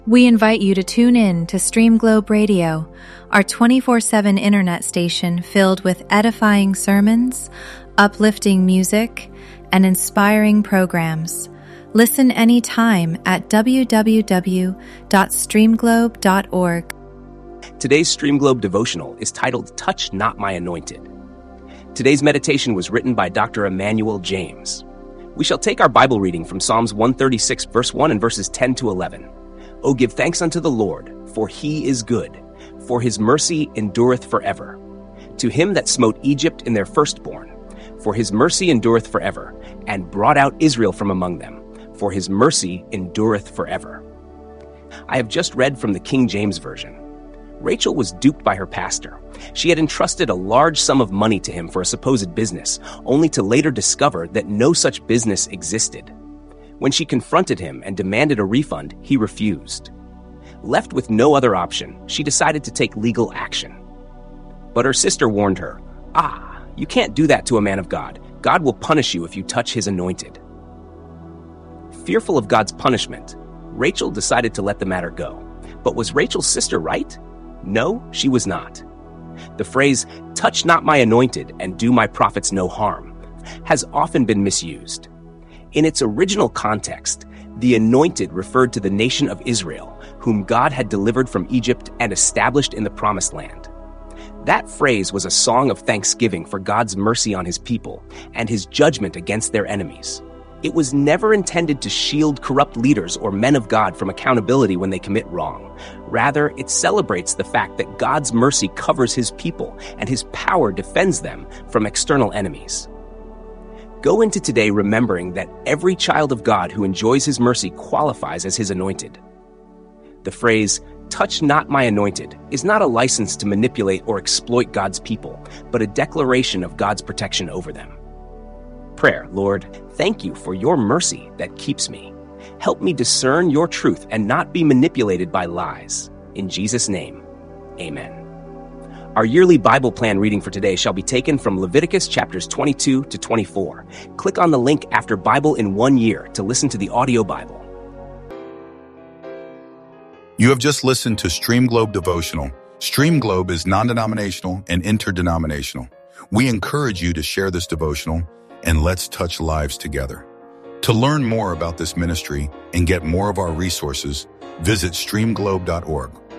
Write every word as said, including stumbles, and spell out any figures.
We invite you to tune in to Stream Globe Radio, our twenty-four seven internet station filled with edifying sermons, uplifting music, and inspiring programs. Listen anytime at w w w dot stream globe dot org. Today's Stream Globe devotional is titled Touch Not My Anointed. Today's meditation was written by Doctor Emmanuel James. We shall take our Bible reading from Psalms one thirty-six, verse one and verses ten to eleven. O give thanks unto the Lord, for he is good, for his mercy endureth forever. To him that smote Egypt in their firstborn, for his mercy endureth forever, and brought out Israel from among them, for his mercy endureth forever. I have just read from the King James Version. Rachel was duped by her pastor. She had entrusted a large sum of money to him for a supposed business, only to later discover that no such business existed. When she confronted him and demanded a refund, he refused. Left with no other option, she decided to take legal action. But her sister warned her, "Ah, you can't do that to a man of God. God will punish you if you touch his anointed." Fearful of God's punishment, Rachel decided to let the matter go. But was Rachel's sister right? No, she was not. The phrase, "touch not my anointed and do my prophets no harm," has often been misused. In its original context, the anointed referred to the nation of Israel, whom God had delivered from Egypt and established in the Promised Land. That phrase was a song of thanksgiving for God's mercy on his people and his judgment against their enemies. It was never intended to shield corrupt leaders or men of God from accountability when they commit wrong. Rather, it celebrates the fact that God's mercy covers his people and his power defends them from external enemies. Go into today remembering that every child of God who enjoys his mercy qualifies as his anointed. The phrase, "touch not my anointed," is not a license to manipulate or exploit God's people, but a declaration of God's protection over them. Prayer, Lord, thank you for your mercy that keeps me. Help me discern your truth and not be manipulated by lies. In Jesus' name, amen. Our yearly Bible plan reading for today shall be taken from Leviticus chapters twenty-two to twenty-four. Click on the link after Bible in one year to listen to the audio Bible. You have just listened to Stream Globe Devotional. Stream Globe is non-denominational and interdenominational. We encourage you to share this devotional and let's touch lives together. To learn more about this ministry and get more of our resources, visit stream globe dot org.